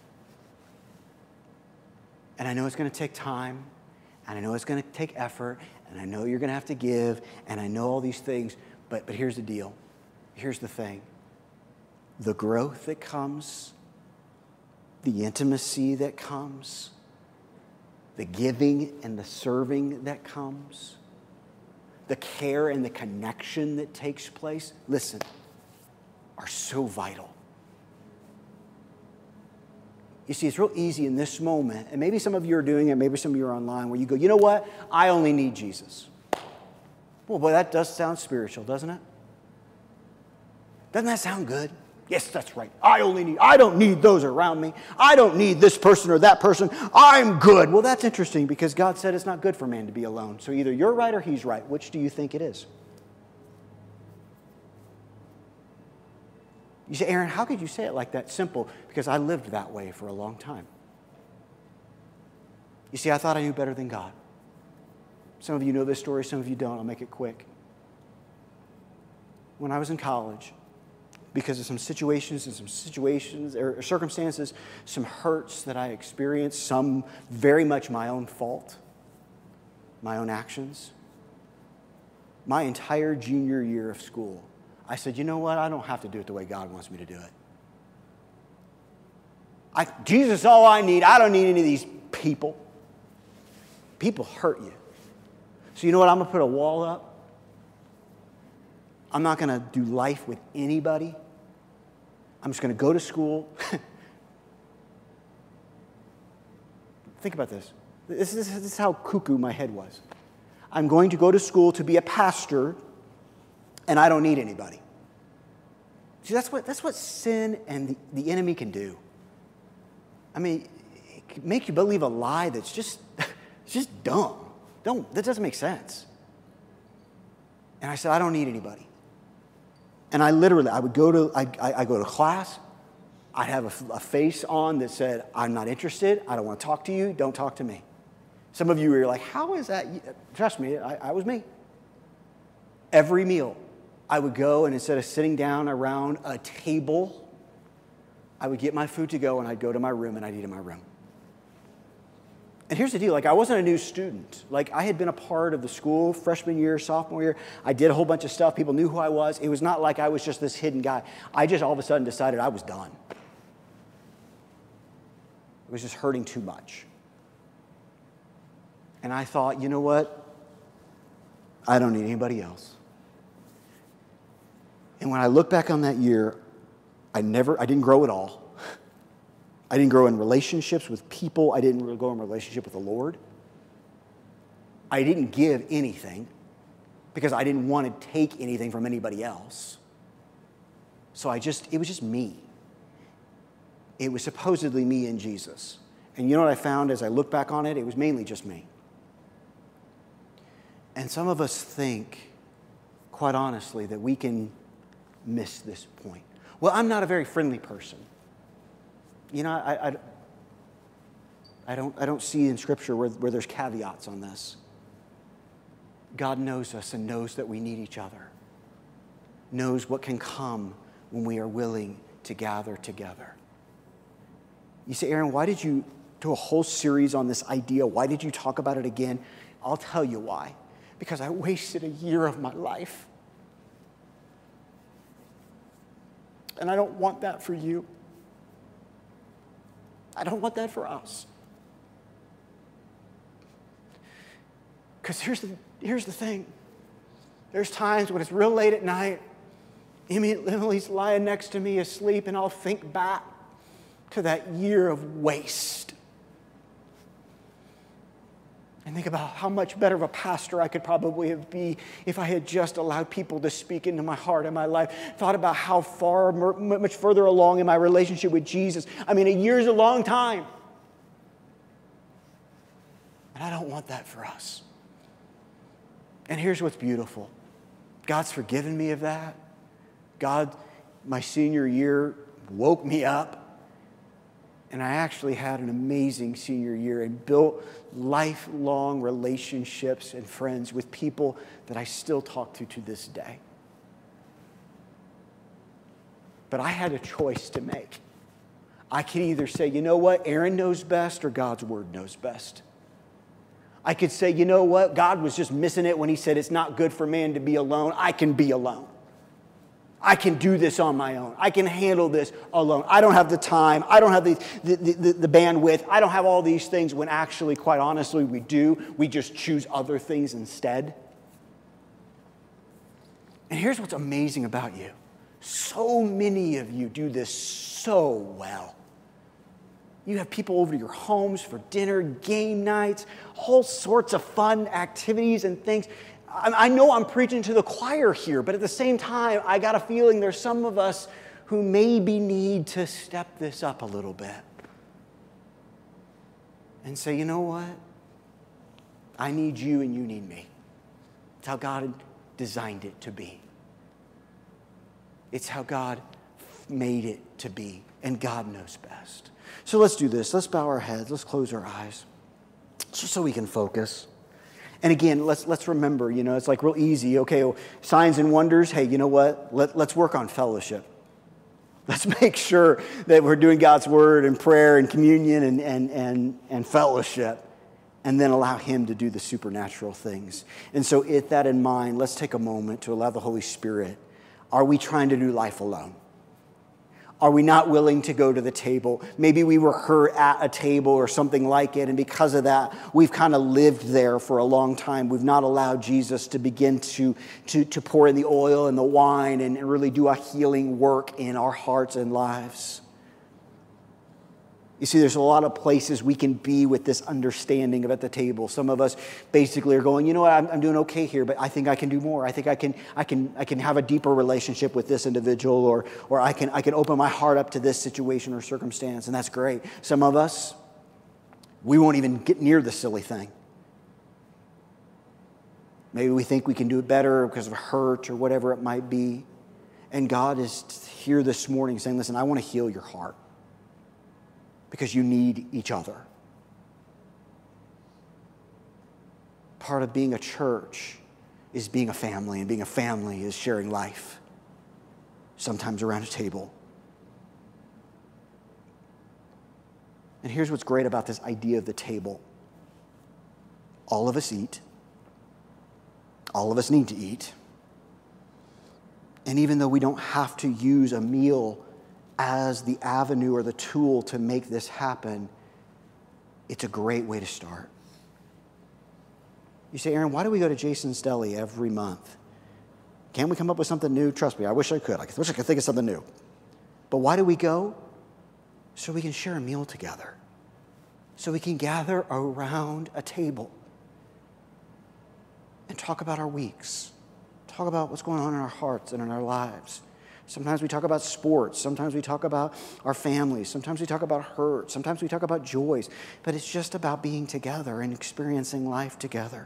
And I know it's going to take time, and I know it's going to take effort, and I know you're going to have to give, and I know all these things, but, but here's the deal. Here's the thing. The growth that comes, the intimacy that comes, the giving and the serving that comes, the care and the connection that takes place, listen, are so vital. You see, it's real easy in this moment, and maybe some of you are doing it, maybe some of you are online, where you go, you know what? I only need Jesus. Well, boy, that does sound spiritual, doesn't it? Doesn't that sound good? Yes, that's right. I only need, I don't need those around me. I don't need this person or that person. I'm good. Well, that's interesting because God said it's not good for man to be alone. So either you're right or he's right. Which do you think it is? You say, Aaron, how could you say it like that? Simple, because I lived that way for a long time. You see, I thought I knew better than God. Some of you know this story, some of you don't. I'll make it quick. When I was in college, because of some situations and some situations or circumstances, some hurts that I experienced, some very much my own fault, my own actions, my entire junior year of school, I said, you know what? I don't have to do it the way God wants me to do it. I, Jesus is all I need. I don't need any of these people. People hurt you. So you know what? I'm going to put a wall up. I'm not going to do life with anybody. I'm just going to go to school. Think about this. This is, this is how cuckoo my head was. I'm going to go to school to be a pastor, and I don't need anybody. See, that's what, that's what sin and the, the enemy can do. I mean, it can make you believe a lie that's just, it's just dumb. Don't, that doesn't make sense. And I said, I don't need anybody. And I literally, I would go to, I, I, I go to class. I'd have a, a face on that said, I'm not interested. I don't want to talk to you. Don't talk to me. Some of you are like, how is that? Trust me, I, I was me. Every meal, I would go, and instead of sitting down around a table, I would get my food to go, and I'd go to my room, and I'd eat in my room. And here's the deal. Like, I wasn't a new student. Like, I had been a part of the school freshman year, sophomore year. I did a whole bunch of stuff. People knew who I was. It was not like I was just this hidden guy. I just all of a sudden decided I was done. It was just hurting too much. And I thought, you know what? I don't need anybody else. And when I look back on that year, I never, I didn't grow at all. I didn't grow in relationships with people. I didn't grow in relationship with the Lord. I didn't give anything because I didn't want to take anything from anybody else. So I just, it was just me. It was supposedly me and Jesus. And you know what I found as I look back on it? It was mainly just me. And some of us think, quite honestly, that we can miss this point. Well, I'm not a very friendly person. You know, I, I, I, don't, I don't see in Scripture where, where there's caveats on this. God knows us and knows that we need each other. Knows what can come when we are willing to gather together. You say, Aaron, why did you do a whole series on this idea? Why did you talk about it again? I'll tell you why. Because I wasted a year of my life. And I don't want that for you. I don't want that for us. Because here's the, here's the thing. There's times when it's real late at night, Emily's lying next to me asleep, and I'll think back to that year of waste. And think about how much better of a pastor I could probably have been if I had just allowed people to speak into my heart and my life. Thought about how far, much further along in my relationship with Jesus. I mean, a year's a long time. And I don't want that for us. And here's what's beautiful. God's forgiven me of that. God, my senior year, woke me up. And I actually had an amazing senior year and built lifelong relationships and friends with people that I still talk to to this day. But I had a choice to make. I could either say, you know what, Aaron knows best, or God's word knows best. I could say, you know what, God was just missing it when he said it's not good for man to be alone. I can be alone. I can do this on my own. I can handle this alone. I don't have the time. I don't have the, the, the, the bandwidth. I don't have all these things when actually, quite honestly, we do. We just choose other things instead. And here's what's amazing about you. So many of you do this so well. You have people over to your homes for dinner, game nights, all sorts of fun activities and things. I know I'm preaching to the choir here, but at the same time, I got a feeling there's some of us who maybe need to step this up a little bit and say, you know what? I need you and you need me. It's how God designed it to be. It's how God made it to be, and God knows best. So let's do this. Let's bow our heads. Let's close our eyes just so we can focus. And again, let's let's remember, you know, it's like real easy. Okay, well, signs and wonders. Hey, you know what? Let, let's work on fellowship. Let's make sure that we're doing God's word and prayer and communion and, and, and, and fellowship, and then allow him to do the supernatural things. And so with that in mind, let's take a moment to allow the Holy Spirit. Are we trying to do life alone? Are we not willing to go to the table? Maybe we were hurt at a table or something like it, and because of that, we've kind of lived there for a long time. We've not allowed Jesus to begin to, to, to pour in the oil and the wine and really do a healing work in our hearts and lives. You see, there's a lot of places we can be with this understanding of at the table. Some of us basically are going, you know what, I'm, I'm doing okay here, but I think I can do more. I think I can, I can, I can have a deeper relationship with this individual, or, or I can, I can open my heart up to this situation or circumstance, and that's great. Some of us, we won't even get near the silly thing. Maybe we think we can do it better because of hurt or whatever it might be. And God is here this morning saying, listen, I want to heal your heart, because you need each other. Part of being a church is being a family, and being a family is sharing life, sometimes around a table. And here's what's great about this idea of the table. All of us eat. All of us need to eat. And even though we don't have to use a meal as the avenue or the tool to make this happen, it's a great way to start. You say, Aaron, why do we go to Jason's Deli every month? Can't we come up with something new? Trust me, I wish I could. I wish I could think of something new. But why do we go? So we can share a meal together. So we can gather around a table and talk about our weeks. Talk about what's going on in our hearts and in our lives. Sometimes we talk about sports. Sometimes we talk about our families. Sometimes we talk about hurt. Sometimes we talk about joys. But it's just about being together and experiencing life together.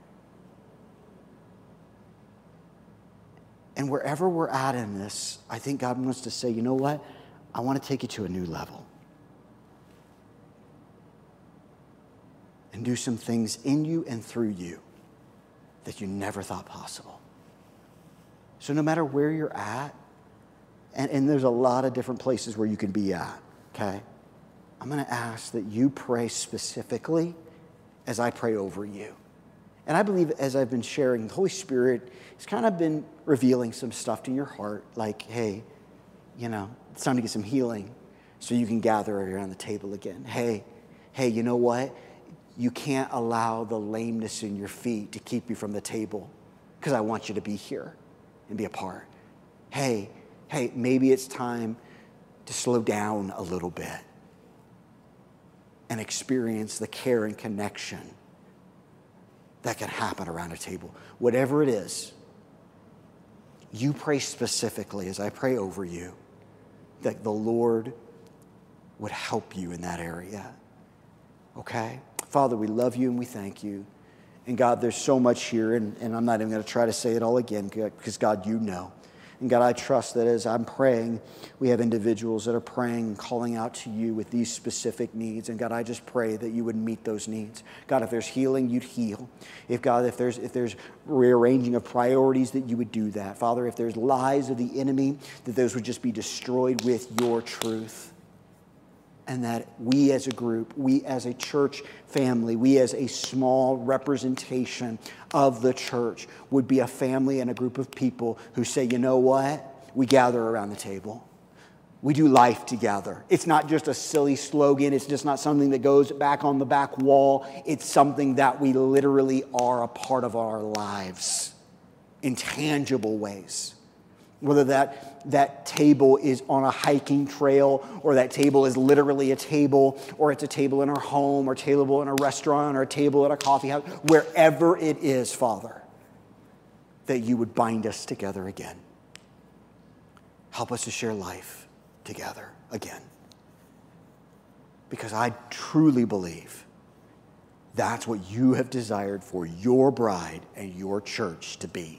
And wherever we're at in this, I think God wants to say, you know what? I want to take you to a new level. And do some things in you and through you that you never thought possible. So no matter where you're at, And, and there's a lot of different places where you can be at, okay? I'm going to ask that you pray specifically as I pray over you. And I believe as I've been sharing, the Holy Spirit has kind of been revealing some stuff to your heart, like, hey, you know, it's time to get some healing so you can gather around the table again. Hey, hey, you know what? You can't allow the lameness in your feet to keep you from the table, because I want you to be here and be a part. Hey, Hey, maybe it's time to slow down a little bit and experience the care and connection that can happen around a table. Whatever it is, you pray specifically as I pray over you that the Lord would help you in that area. Okay? Father, we love you and we thank you. And God, there's so much here, and, and I'm not even going to try to say it all again because, God, you know. And God, I trust that as I'm praying, we have individuals that are praying and calling out to you with these specific needs. And God, I just pray that you would meet those needs. God, if there's healing, you'd heal. If God, if there's if there's rearranging of priorities, that you would do that. Father, if there's lies of the enemy, that those would just be destroyed with your truth. And that we as a group, we as a church family, we as a small representation of the church would be a family and a group of people who say, you know what? We gather around the table. We do life together. It's not just a silly slogan. It's just not something that goes back on the back wall. It's something that we literally are a part of our lives in tangible ways. Whether that, that table is on a hiking trail, or that table is literally a table, or it's a table in our home, or a table in a restaurant, or a table at a coffee house, wherever it is, Father, that you would bind us together again. Help us to share life together again. Because I truly believe that's what you have desired for your bride and your church to be.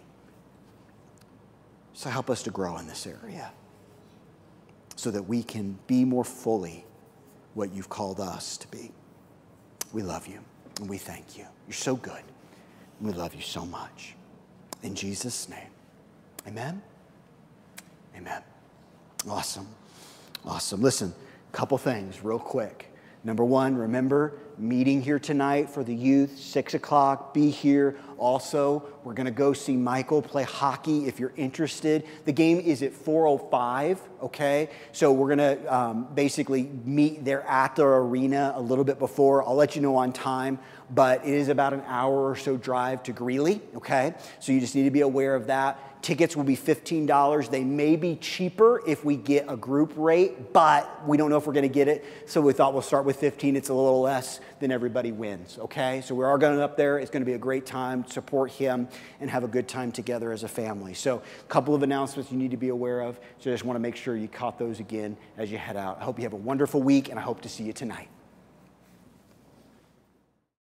So help us to grow in this area so that we can be more fully what you've called us to be. We love you and we thank you. You're so good. We love you so much. In Jesus' name, amen? Amen. Awesome. Awesome. Listen, a couple things real quick. Number one, remember, meeting here tonight for the youth, six o'clock, be here. Also, we're going to go see Michael play hockey if you're interested. The game is at four oh five, okay? So we're going to um, basically meet there at the arena a little bit before. I'll let you know on time, but it is about an hour or so drive to Greeley, okay? So you just need to be aware of that. Tickets will be fifteen dollars. They may be cheaper if we get a group rate, but we don't know if we're going to get it. So we thought we'll start with fifteen. It's a little less than everybody wins, okay? So we are going up there. It's going to be a great time. Support him and have a good time together as a family. So a couple of announcements you need to be aware of. So I just want to make sure you caught those again as you head out. I hope you have a wonderful week, and I hope to see you tonight.